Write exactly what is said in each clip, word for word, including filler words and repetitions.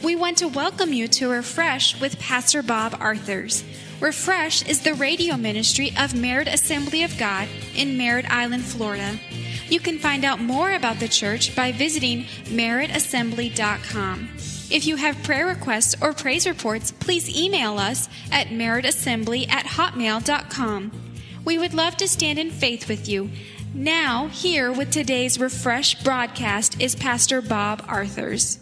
We want to welcome you to Refresh with Pastor Bob Arthurs. Refresh is the radio ministry of Merritt Assembly of God in Merritt Island, Florida. You can find out more about the church by visiting merritt assembly dot com. If you have prayer requests or praise reports, please email us at merritt assembly at hotmail dot com. We would love to stand in faith with you. Now, here with today's Refresh broadcast is Pastor Bob Arthurs.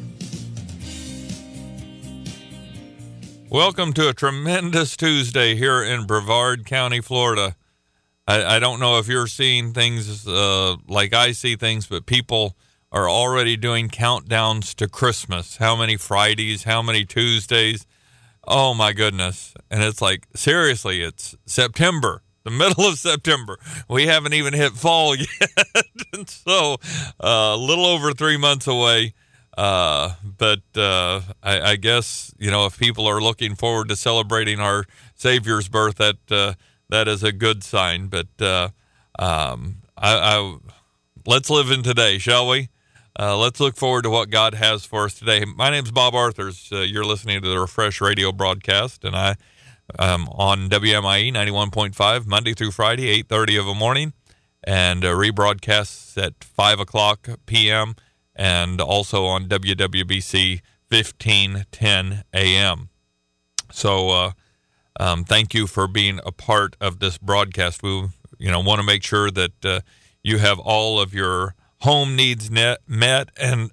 Welcome to a tremendous Tuesday here in Brevard County, Florida. I, I don't know if you're seeing things uh, like I see things, but people are already doing countdowns to Christmas. How many Fridays? How many Tuesdays? Oh, my goodness. And it's like, seriously, it's September, the middle of September. We haven't even hit fall yet. And so uh, a little over three months away. Uh, but, uh, I, I guess, you know, if people are looking forward to celebrating our Savior's birth, that, uh, that is a good sign. But, uh, um, I, I, let's live in today, shall we? Uh, let's look forward to what God has for us today. My name's Bob Arthurs. Uh, you're listening to the Refresh Radio broadcast, and I, um, on W M I E ninety-one point five, Monday through Friday, eight thirty of a morning, and, uh, rebroadcasts at five o'clock p.m., and also on W W B C fifteen ten a.m. So uh, um, thank you for being a part of this broadcast. We you know want to make sure that uh, you have all of your home needs net, met, and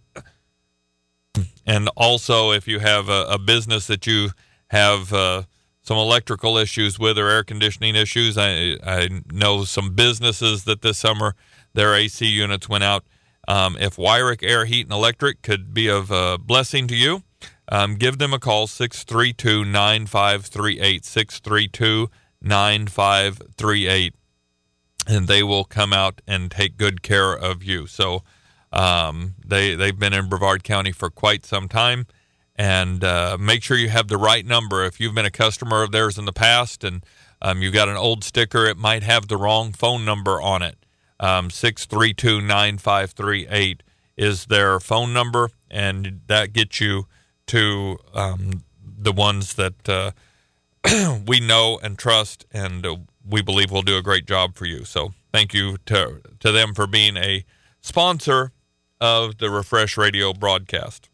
and also if you have a, a business that you have uh, some electrical issues with or air conditioning issues. I, I know some businesses that this summer their A C units went out. Um, if Wyrick Air, Heat, and Electric could be of a blessing to you, um, give them a call, six three two, nine five three eight, six three two, nine five three eight, and they will come out and take good care of you. So um, they, they've been in Brevard County for quite some time, and uh, make sure you have the right number. If you've been a customer of theirs in the past and um, you've got an old sticker, it might have the wrong phone number on it. Um, six three two, nine five three eight is their phone number, and that gets you to um, the ones that uh, we know and trust, and uh, we believe will do a great job for you. So thank you to, to them for being a sponsor of the Refresh Radio broadcast.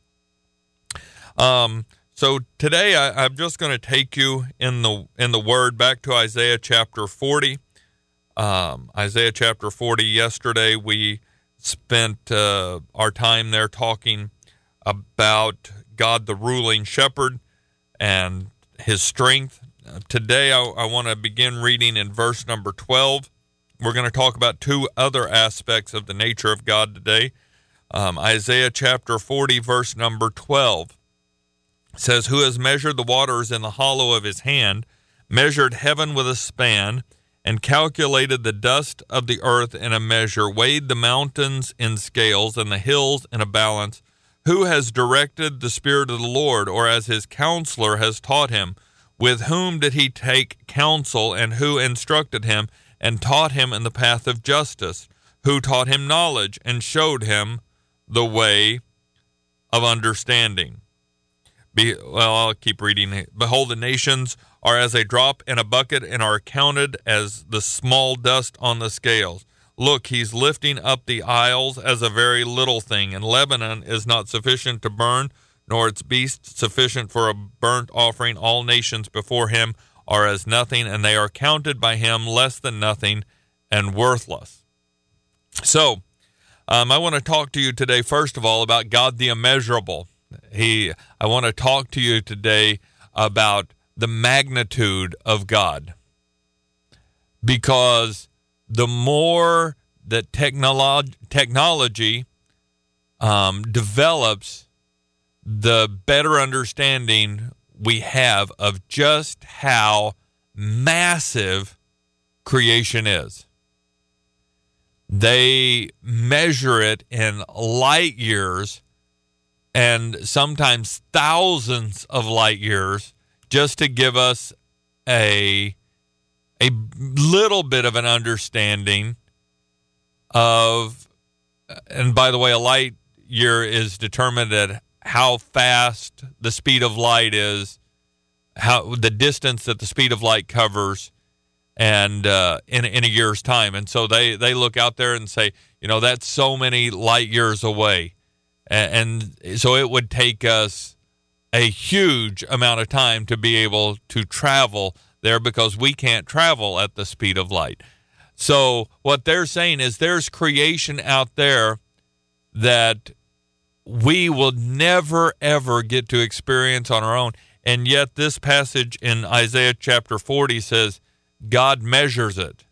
Um, so today I, I'm just going to take you in the in the Word back to Isaiah chapter forty. Um, Isaiah chapter forty. Yesterday we spent uh, our time there talking about God the ruling shepherd and his strength. Uh, today I, I want to begin reading in verse number twelve. We're going to talk about two other aspects of the nature of God today. Um, Isaiah chapter forty, verse number twelve says, "Who has measured the waters in the hollow of his hand, measured heaven with a span, and calculated the dust of the earth in a measure, weighed the mountains in scales and the hills in a balance? Who has directed the Spirit of the Lord, or as his counselor has taught him? With whom did he take counsel, and who instructed him, and taught him in the path of justice? Who taught him knowledge, and showed him the way of understanding?" Be, well, I'll keep reading. "Behold, the nations are as a drop in a bucket, and are counted as the small dust on the scales. Look, he's lifting up the isles as a very little thing, and Lebanon is not sufficient to burn, nor its beasts sufficient for a burnt offering. All nations before him are as nothing, and they are counted by him less than nothing and worthless." So, um, I want to talk to you today, first of all, about God the immeasurable. He, I want to talk to you today about the magnitude of God, because the more that technolo- technology um, develops, the better understanding we have of just how massive creation is. They measure it in light years, and sometimes thousands of light years, just to give us a a little bit of an understanding of, and by the way, a light year is determined at how fast the speed of light is, how the distance that the speed of light covers, and uh, in in a year's time. And so they they look out there and say, you know, that's so many light years away, and, and so it would take us a huge amount of time to be able to travel there, because we can't travel at the speed of light. So what they're saying is there's creation out there that we will never, ever get to experience on our own. And yet this passage in Isaiah chapter forty says God measures it.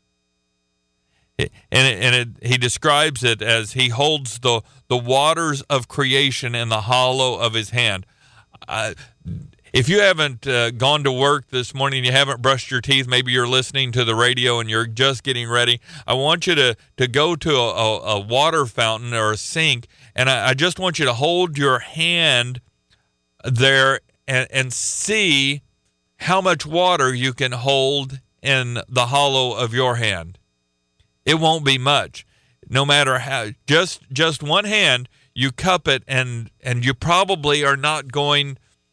And, it, and it, he describes it as he holds the, the waters of creation in the hollow of his hand. Uh, if you haven't uh, gone to work this morning, you haven't brushed your teeth, maybe you're listening to the radio and you're just getting ready, I want you to, to go to a, a, a water fountain or a sink, and I, I just want you to hold your hand there and, and see how much water you can hold in the hollow of your hand. It won't be much. No matter how, just just one hand, you cup it, and and you probably are not going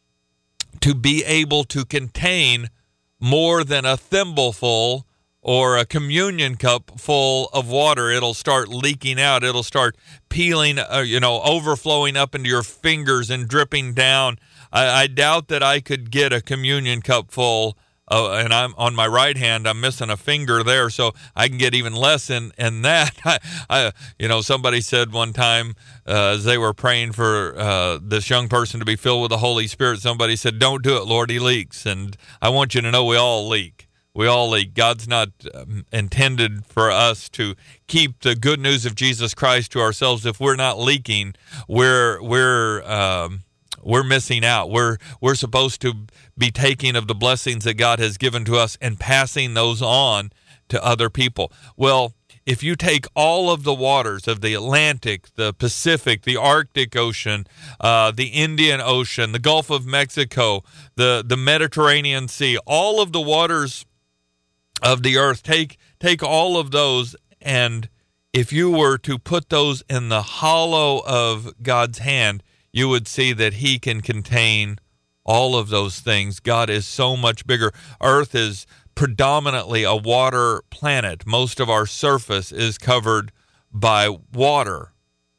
to be able to contain more than a thimbleful or a communion cup full of water. It'll start leaking out. It'll start peeling, uh, you know, overflowing up into your fingers and dripping down. I, I doubt that I could get a communion cup full. Uh, and I'm on my right hand, I'm missing a finger there, so I can get even less in, in that. I, I, you know, somebody said one time uh, as they were praying for uh, this young person to be filled with the Holy Spirit, somebody said, "Don't do it, Lord, he leaks." And I want you to know we all leak. We all leak. God's not um, intended for us to keep the good news of Jesus Christ to ourselves. If we're not leaking, we're we're um, we're missing out. We're we're supposed to be taking of the blessings that God has given to us and passing those on to other people. Well, if you take all of the waters of the Atlantic, the Pacific, the Arctic Ocean, uh, the Indian Ocean, the Gulf of Mexico, the, the Mediterranean Sea, all of the waters of the earth, take take all of those, and if you were to put those in the hollow of God's hand, you would see that he can contain all of those things. God is so much bigger. Earth is predominantly a water planet. Most of our surface is covered by water.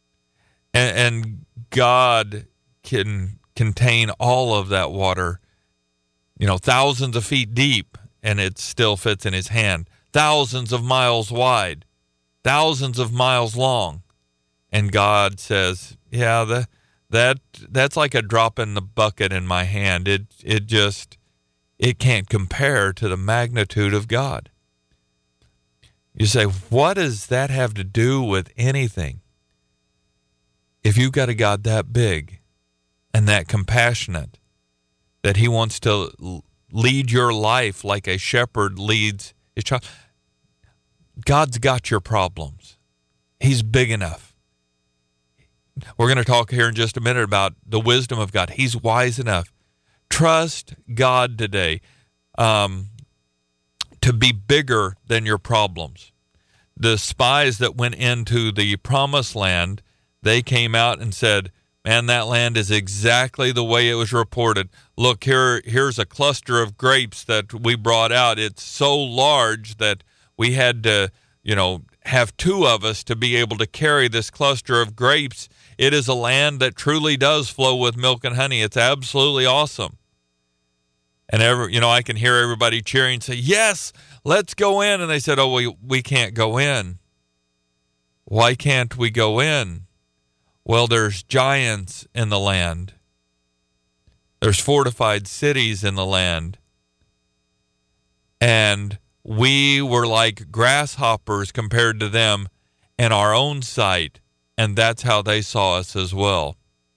And, and God can contain all of that water, you know, thousands of feet deep, and it still fits in his hand. Thousands of miles wide, thousands of miles long. And God says, yeah, the That that's like a drop in the bucket in my hand. It it just it can't compare to the magnitude of God. You say, what does that have to do with anything? If you've got a God that big and that compassionate, that he wants to lead your life like a shepherd leads his child, God's got your problems. He's big enough. We're going to talk here in just a minute about the wisdom of God. He's wise enough. Trust God today um, to be bigger than your problems. The spies that went into the promised land, they came out and said, man, that land is exactly the way it was reported. Look, here, here's a cluster of grapes that we brought out. It's so large that we had to, you know, have two of us to be able to carry this cluster of grapes. It is a land that truly does flow with milk and honey. It's absolutely awesome. And every, you know, I can hear everybody cheering and say, yes, let's go in. And they said, oh, we, we can't go in. Why can't we go in? Well, there's giants in the land. There's fortified cities in the land. And we were like grasshoppers compared to them in our own sight. And that's how they saw us as well.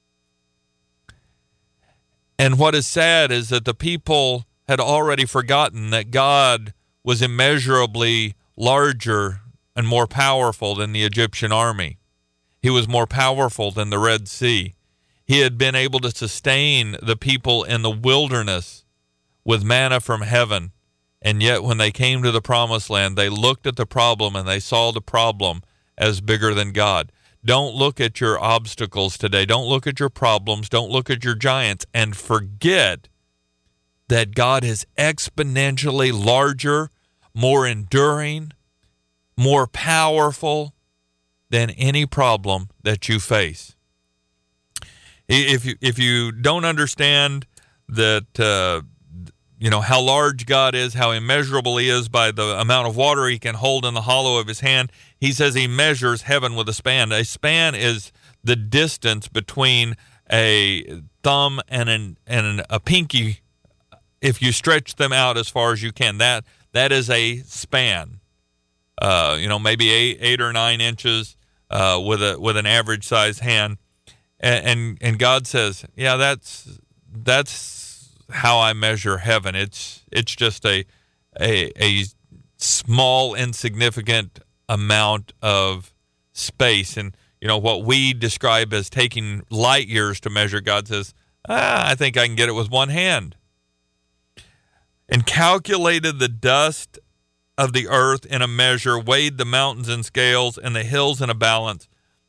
And what is sad is that the people had already forgotten that God was immeasurably larger and more powerful than the Egyptian army. He was more powerful than the Red Sea. He had been able to sustain the people in the wilderness with manna from heaven. And yet when they came to the promised land, they looked at the problem and they saw the problem as bigger than God. Don't look at your obstacles today. Don't look at your problems. Don't look at your giants and forget that God is exponentially larger, more enduring, more powerful than any problem that you face. If you, if you don't understand that, uh, you know, how large God is, how immeasurable he is by the amount of water he can hold in the hollow of his hand, he says he measures heaven with a span. A span is the distance between a thumb and an and a pinky. If you stretch them out as far as you can, that that is a span. Uh, you know, maybe eight, eight or nine inches uh, with a with an average sized hand, and, and and God says, yeah, that's that's how I measure heaven. It's it's just a a a small, insignificant amount of space, and you know what we describe as taking light years to measure. God says, ah, I think I can get it with one hand. And calculated the dust of the earth in a measure, weighed the mountains in scales and the hills in a balance.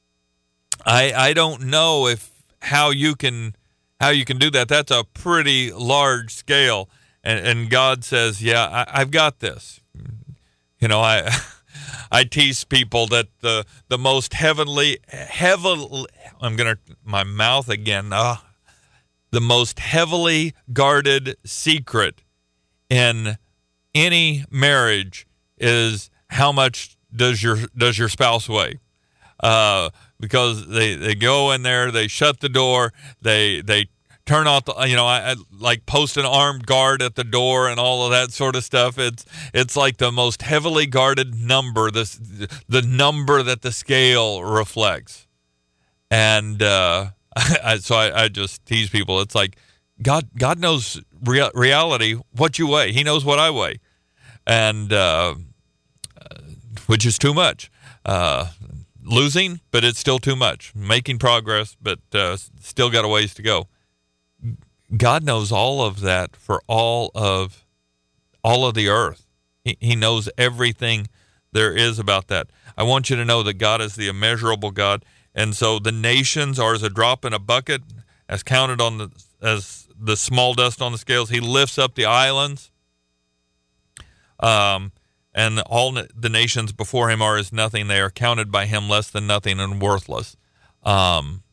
I I don't know if how you can how you can do that. That's a pretty large scale. And and God says, yeah, I, I've got this. You know, I I tease people that the the most heavenly heavily I'm gonna my mouth again. Uh, the most heavily guarded secret in any marriage is how much does your does your spouse weigh? Uh, because they, they go in there, they shut the door, they they turn off the, you know, I, I like post an armed guard at the door and all of that sort of stuff. It's it's like the most heavily guarded number, this the number that the scale reflects. And uh, I, so I, I just tease people. It's like God God knows rea- reality, what you weigh. He knows what I weigh, and uh, which is too much. Uh, losing, but it's still too much. Making progress, but uh, still got a ways to go. God knows all of that for all of all of the earth. He, he knows everything there is about that. I want you to know that God is the immeasurable God, and so the nations are as a drop in a bucket, as counted on the as the small dust on the scales. He lifts up the islands, um, and all the nations before him are as nothing. They are counted by him less than nothing and worthless. Um,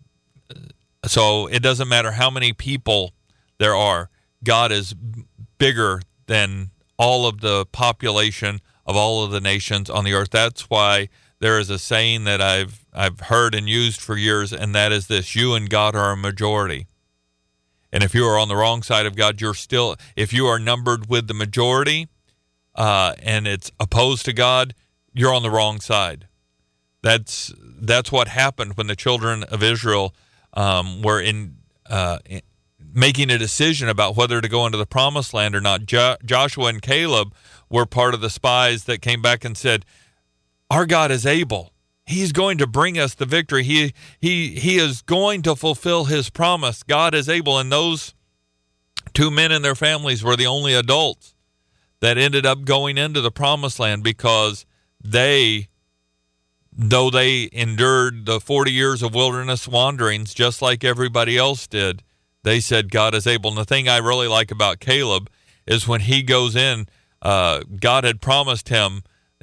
so it doesn't matter how many people there are. God is bigger than all of the population of all of the nations on the earth. That's why there is a saying that I've I've heard and used for years, and that is this: you and God are a majority. And if you are on the wrong side of God, you're still, if you are numbered with the majority uh, and it's opposed to God, you're on the wrong side. That's that's what happened when the children of Israel um, were in, uh, in making a decision about whether to go into the promised land or not. Jo- Joshua and Caleb were part of the spies that came back and said, our God is able. He's going to bring us the victory. He he he is going to fulfill his promise. God is able. And those two men and their families were the only adults that ended up going into the promised land, because they, though they endured the forty years of wilderness wanderings just like everybody else did, they said God is able. And the thing I really like about Caleb is when he goes in, uh, God had promised him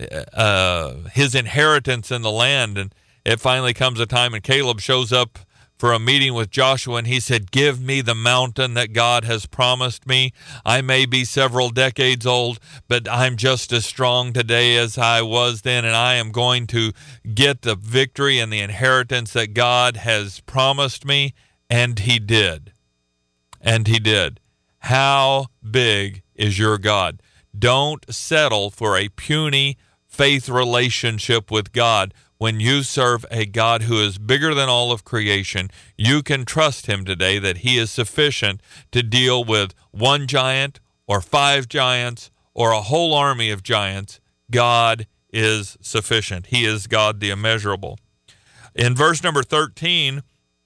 uh his inheritance in the land, and it finally comes a time and Caleb shows up for a meeting with Joshua, and he said, give me the mountain that God has promised me. I may be several decades old, but I'm just as strong today as I was then, and I am going to get the victory and the inheritance that God has promised me. And he did. And he did. How big is your God? Don't settle for a puny faith relationship with God. When you serve a God who is bigger than all of creation, you can trust him today that he is sufficient to deal with one giant or five giants or a whole army of giants. God is sufficient. He is God the immeasurable. In verse number thirteen,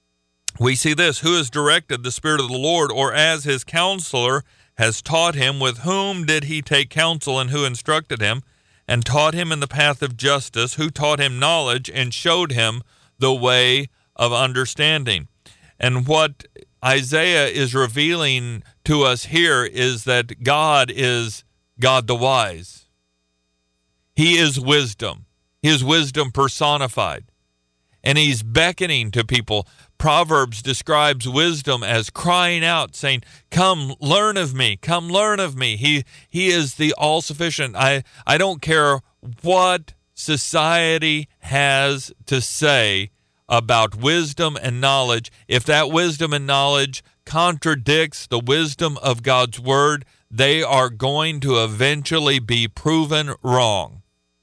we see this: who has directed the Spirit of the Lord, or as his counselor has taught him? With whom did he take counsel, and who instructed him and taught him in the path of justice? Who taught him knowledge and showed him the way of understanding. And what Isaiah is revealing to us here is that God is God the wise. He is wisdom. He is wisdom personified. And he's beckoning to people. Proverbs describes wisdom as crying out, saying, come learn of me, come learn of me. He he is the all-sufficient. I, I don't care what society has to say about wisdom and knowledge. If that wisdom and knowledge contradicts the wisdom of God's word, they are going to eventually be proven wrong.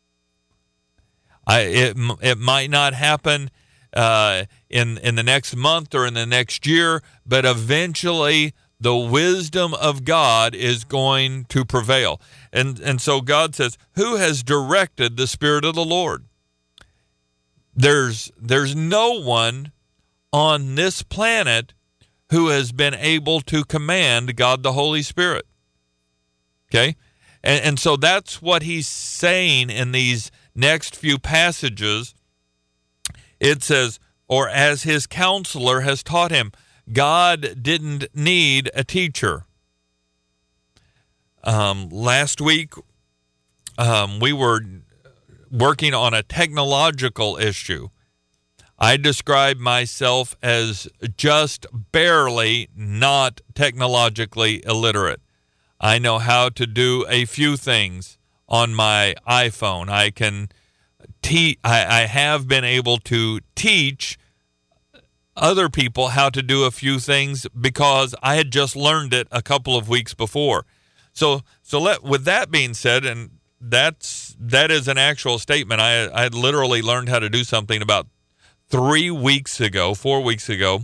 I, it it might not happen uh, in in the next month or in the next year, but eventually the wisdom of God is going to prevail. And and so God says, "Who has directed the Spirit of the Lord?" There's there's no one on this planet who has been able to command God the Holy Spirit. Okay, and and so that's what he's saying in these next few passages. It says, or as his counselor has taught him. God didn't need a teacher. Um, last week, um, we were working on a technological issue. I describe myself as just barely not technologically illiterate. I know how to do a few things on my iPhone. I can te- I, I have been able to teach other people how to do a few things because I had just learned it a couple of weeks before. So so let with that being said, and that's that is an actual statement. I I had literally learned how to do something about three weeks ago, four weeks ago,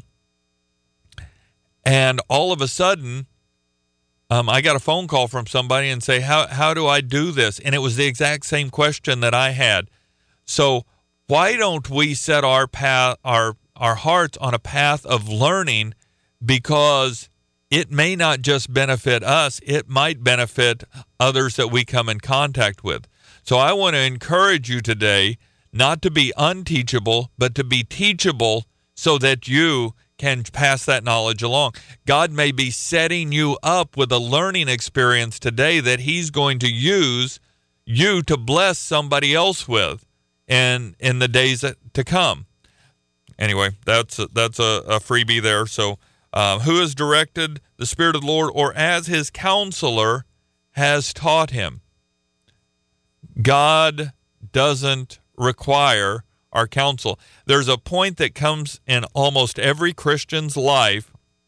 and all of a sudden, Um, I got a phone call from somebody and say, how how do I do this? And it was the exact same question that I had. So why don't we set our path, our our hearts on a path of learning, because it may not just benefit us, it might benefit others that we come in contact with. So I want to encourage you today not to be unteachable, but to be teachable so that you can pass that knowledge along. God may be setting you up with a learning experience today that he's going to use you to bless somebody else with in, in the days to come. Anyway, that's a, that's a, a freebie there. So uh, who has directed the Spirit of the Lord, or as his counselor has taught him? God doesn't require our counsel. There's a point that comes in almost every Christian's life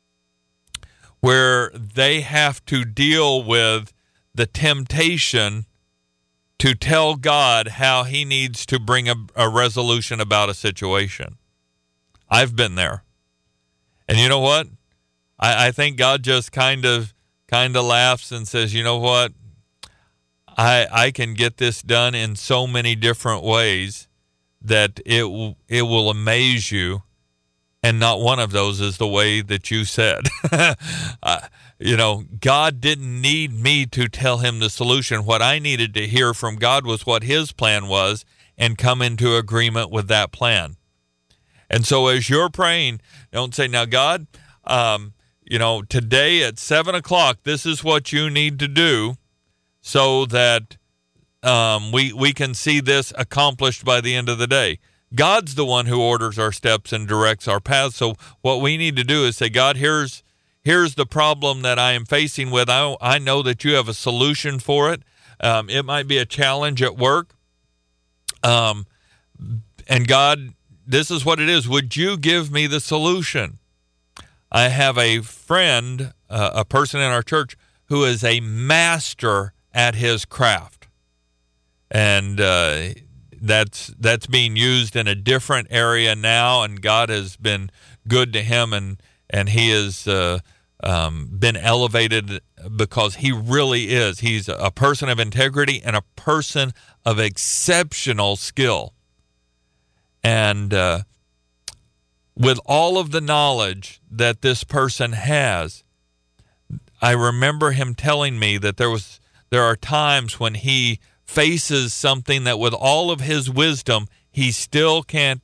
where they have to deal with the temptation to tell God how he needs to bring a, a resolution about a situation. I've been there. And you know what? I, I think God just kind of kind of laughs and says, you know what? I I can get this done in so many different ways that it w- it will amaze you, and not one of those is the way that you said. uh, you know, God didn't need me to tell him the solution. What I needed to hear from God was what his plan was, and come into agreement with that plan. And so as you're praying, don't say, now, God, um, you know, today at seven o'clock, this is what you need to do so that Um, we, we can see this accomplished by the end of the day. God's the one who orders our steps and directs our paths. So what we need to do is say, God, here's here's the problem that I am facing with. I, I know that you have a solution for it. Um, it might be a challenge at work. Um, and God, this is what it is. Would you give me the solution? I have a friend, uh, a person in our church, who is a master at his craft. And uh, that's that's being used in a different area now, and God has been good to him, and and he has uh, um, been elevated because he really is. He's a person of integrity and a person of exceptional skill. And uh, with all of the knowledge that this person has, I remember him telling me that there was there are times when he faces something that with all of his wisdom, he still can't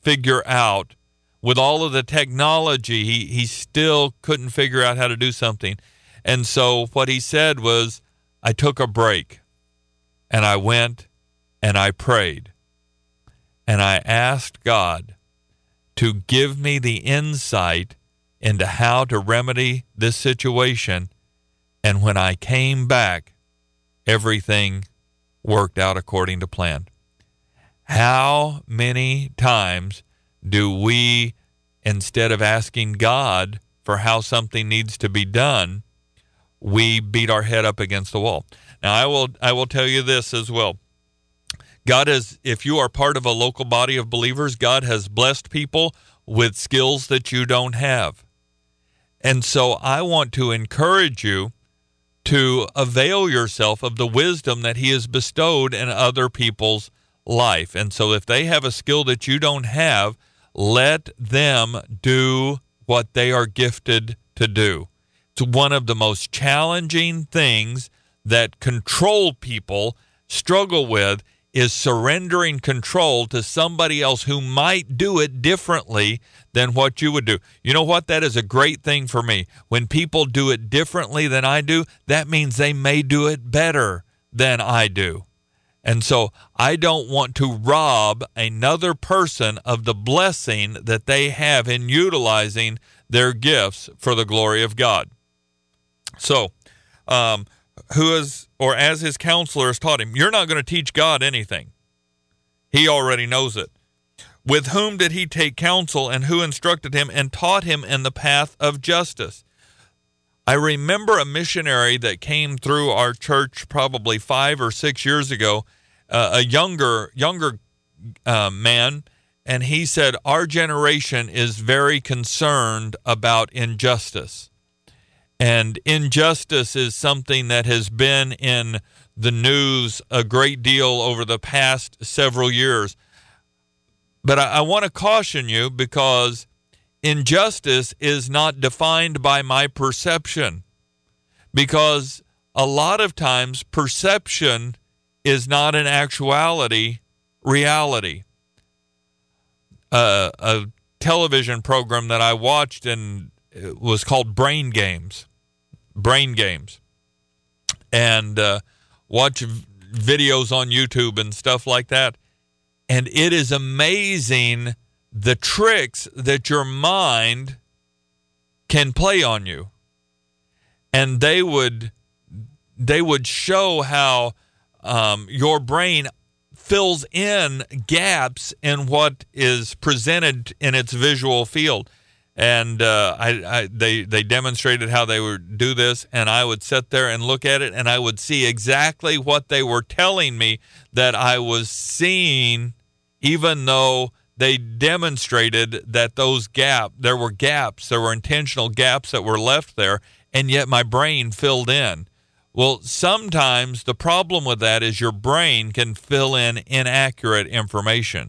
figure out. With all of the technology, he, he still couldn't figure out how to do something. And so what he said was, I took a break, and I went and I prayed. And I asked God to give me the insight into how to remedy this situation. And when I came back, everything worked out according to plan. How many times do we, instead of asking God for how something needs to be done, we beat our head up against the wall? Now, I will I will tell you this as well. God has, if you are part of a local body of believers, God has blessed people with skills that you don't have. And so I want to encourage you to avail yourself of the wisdom that he has bestowed in other people's life. And so if they have a skill that you don't have, let them do what they are gifted to do. It's one of the most challenging things that control people struggle with, is surrendering control to somebody else who might do it differently than what you would do. You know what? That is a great thing for me. When people do it differently than I do, that means they may do it better than I do. And so I don't want to rob another person of the blessing that they have in utilizing their gifts for the glory of God. So, um, who is, or as his counselor has taught him, you're not going to teach God anything. He already knows it. With whom did he take counsel, and who instructed him and taught him in the path of justice? I remember a missionary that came through our church probably five or six years ago, uh, a younger younger uh, man, and he said, our generation is very concerned about injustice. And injustice is something that has been in the news a great deal over the past several years. But I, I want to caution you, because injustice is not defined by my perception. Because a lot of times perception is not in actuality reality. Uh, a television program that I watched and it was called Brain Games. Brain Games. And uh, watch v- videos on YouTube and stuff like that. And it is amazing the tricks that your mind can play on you. And they would they would show how um, your brain fills in gaps in what is presented in its visual field. And uh, I, I, they they demonstrated how they would do this, and I would sit there and look at it, and I would see exactly what they were telling me that I was seeing, even though they demonstrated that those gap there were gaps, there were intentional gaps that were left there, and yet my brain filled in. Well, sometimes the problem with that is your brain can fill in inaccurate information.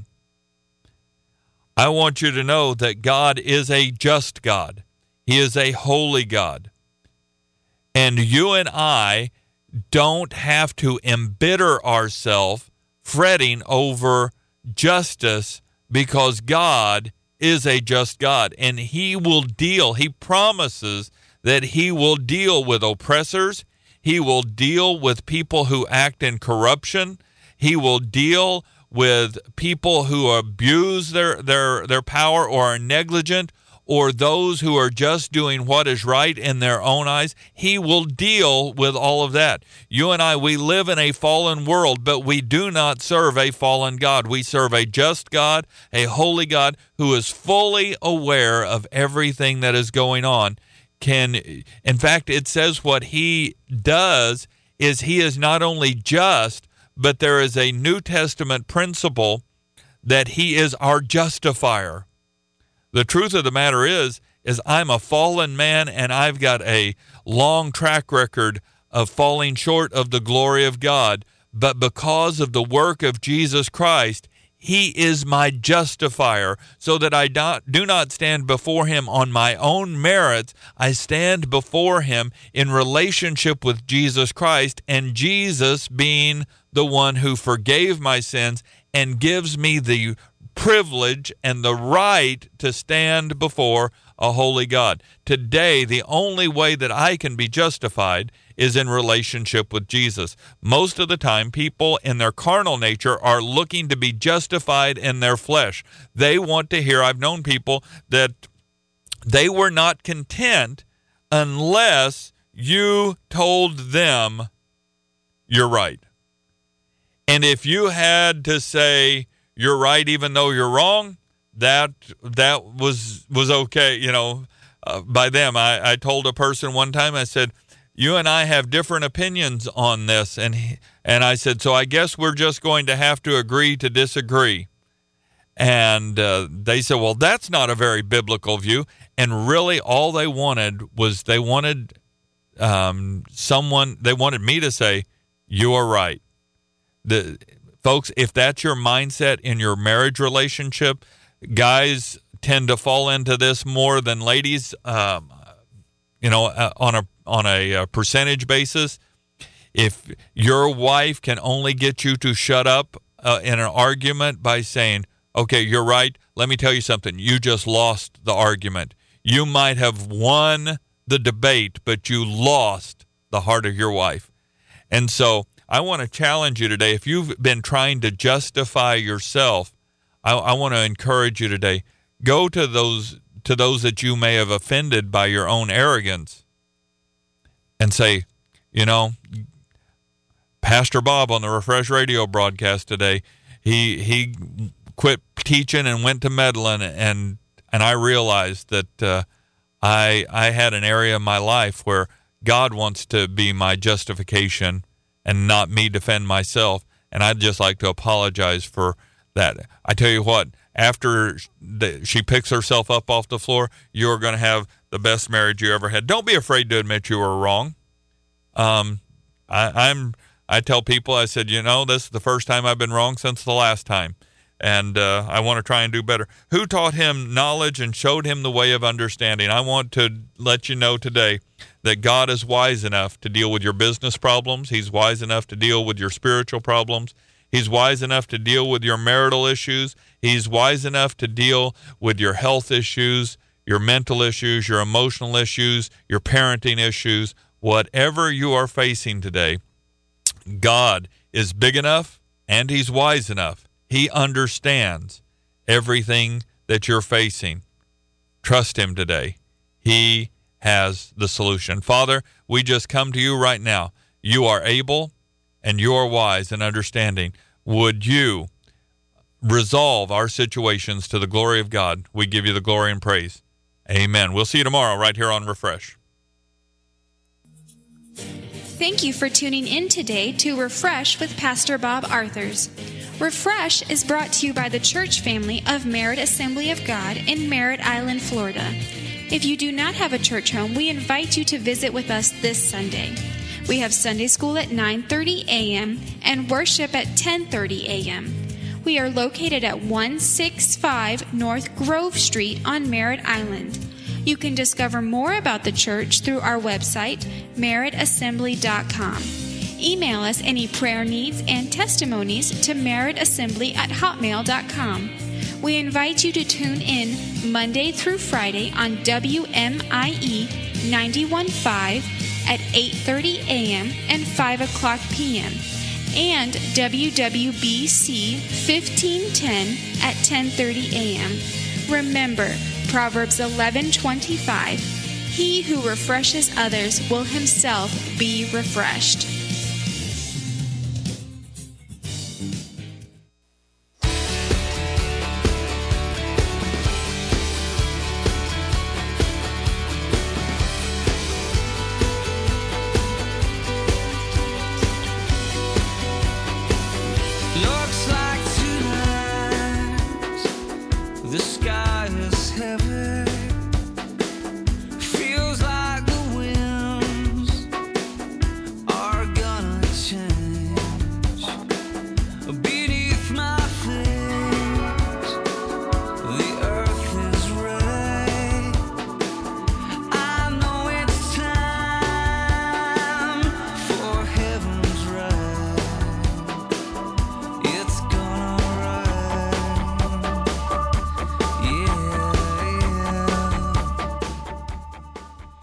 I want you to know that God is a just God. He is a holy God. And you and I don't have to embitter ourselves fretting over justice, because God is a just God, and he will deal. He promises that he will deal with oppressors. He will deal with people who act in corruption. He will deal with people who abuse their, their, their power or are negligent, or those who are just doing what is right in their own eyes. He will deal with all of that. You and I, we live in a fallen world, but we do not serve a fallen God. We serve a just God, a holy God, who is fully aware of everything that is going on. Can, in fact, it says what he does is he is not only just, but there is a New Testament principle that he is our justifier. The truth of the matter is, is I'm a fallen man, and I've got a long track record of falling short of the glory of God. But because of the work of Jesus Christ, he is my justifier, so that I do not stand before him on my own merits. I stand before him in relationship with Jesus Christ, and Jesus being the one who forgave my sins and gives me the privilege and the right to stand before a holy God. Today, the only way that I can be justified is in relationship with Jesus. Most of the time, people in their carnal nature are looking to be justified in their flesh. They want to hear, I've known people that they were not content unless you told them you're right. And if you had to say you're right even though you're wrong, that that was was okay, you know, uh, by them. I, I told a person one time, I said, you and I have different opinions on this. And he, and I said, so I guess we're just going to have to agree to disagree. And uh, they said, well, that's not a very biblical view. And really all they wanted was they wanted um, someone, they wanted me to say, you are right. The folks, if that's your mindset in your marriage relationship, guys tend to fall into this more than ladies, um, you know, uh, on a on a uh, percentage basis. If your wife can only get you to shut up uh, in an argument by saying, okay, you're right, let me tell you something, you just lost the argument. You might have won the debate, but you lost the heart of your wife. And so I want to challenge you today. If you've been trying to justify yourself, I, I want to encourage you today. Go to those to those that you may have offended by your own arrogance and say, you know, Pastor Bob on the Refresh Radio broadcast today, he he quit teaching and went to meddling, and and I realized that uh, I I had an area of my life where God wants to be my justification and not me defend myself, and I'd just like to apologize for that. I tell you what, after she picks herself up off the floor, you're going to have the best marriage you ever had. Don't be afraid to admit you were wrong. Um, I, I'm. I tell people, I said, you know, this is the first time I've been wrong since the last time, and uh, I want to try and do better. Who taught him knowledge and showed him the way of understanding? I want to let you know today that God is wise enough to deal with your business problems. He's wise enough to deal with your spiritual problems. He's wise enough to deal with your marital issues. He's wise enough to deal with your health issues, your mental issues, your emotional issues, your parenting issues. Whatever you are facing today, God is big enough and he's wise enough. He understands everything that you're facing. Trust him today. He has the solution. Father, we just come to you right now. You are able and you are wise and understanding. Would you resolve our situations to the glory of God? We give you the glory and praise. Amen. We'll see you tomorrow right here on Refresh. Thank you for tuning in today to Refresh with Pastor Bob Arthurs. Refresh is brought to you by the church family of Merritt Assembly of God in Merritt Island, Florida. If you do not have a church home, we invite you to visit with us this Sunday. We have Sunday school at nine thirty a.m. and worship at ten thirty a.m. We are located at one sixty-five North Grove Street on Merritt Island. You can discover more about the church through our website, merritt assembly dot com. Email us any prayer needs and testimonies to merrittassembly at hotmail dot com. We invite you to tune in Monday through Friday on W M I E ninety-one point five at eight thirty a.m. and five o'clock p.m. and W W B C fifteen ten at ten thirty a.m. Remember, Proverbs eleven twenty-five, he who refreshes others will himself be refreshed.